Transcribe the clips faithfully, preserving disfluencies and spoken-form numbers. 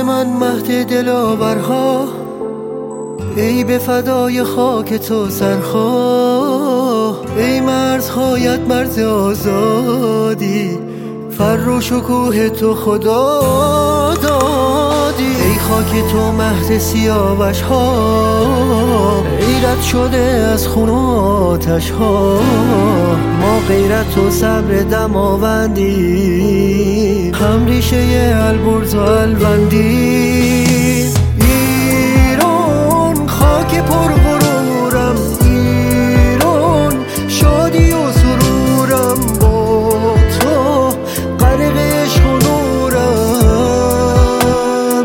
من مهد دلاورها، ای به فدای خاک تو سرخواه. ای مرزهایت مرز آزادی، فر و شکوه تو خدا دادی. ای خاک تو مهد سیاوش ها، ای رد شده از خون و آتش ها. ما غیرت و صبر دماوندی، هم ریشه البرز و الوندی. ایران خاک پر غرورم، ایران شادی و سرورم. با تو غرق عشق و نورم.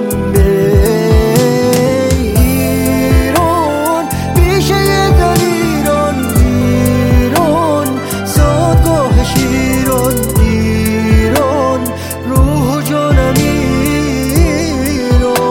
ایران بیشه در ایران، ایران زادگاه شیران. ایران روح و جانم ایران.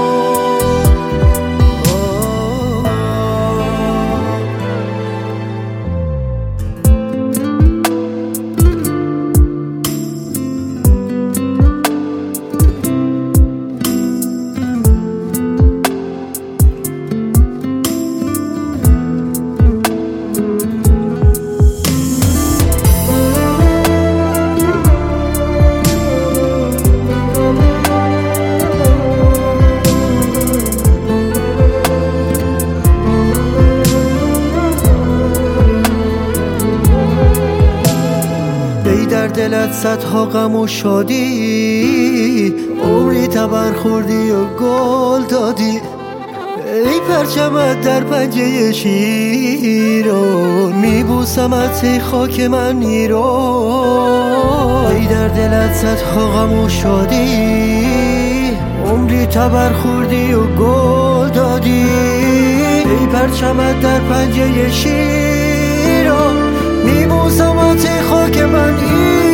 ای در دلت صدها غم و شادی، عمری تبر خوردی و گل دادی. ای پرچمت در پنجه شیران، میبوسمت ای خاک من ایران. ای در دلت صدها غم و شادی، عمری تبر خوردی و گل دادی. ای پرچمت در پنجه شیران، میبوسمت ای خاک من ایران.